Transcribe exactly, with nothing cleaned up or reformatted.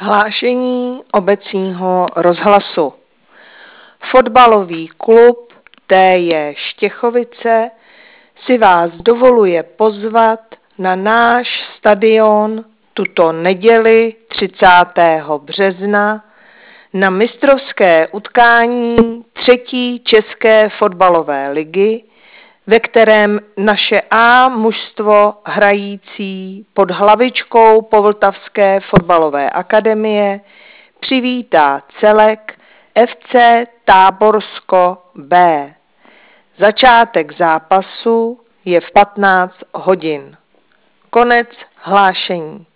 Hlášení obecního rozhlasu. Fotbalový klub T J Štěchovice si vás dovoluje pozvat na náš stadion tuto neděli třicátého března na mistrovské utkání třetí české fotbalové ligy, ve kterém naše A mužstvo hrající pod hlavičkou Povltavské fotbalové akademie přivítá celek F C Táborsko B. Začátek zápasu je v patnáct hodin. Konec hlášení.